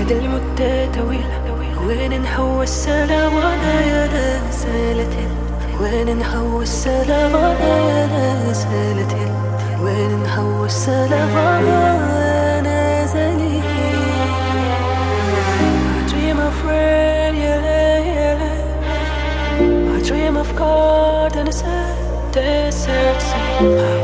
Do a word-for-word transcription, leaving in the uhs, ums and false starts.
المدة طويلة، وين نحو السلام وانا يا رسالتي، وين نحو السلام وانا يا رسالتي، وين نحو السلام وانا زلي. I dream of rain, yeah, yeah. I dream of God and a sad desert sea.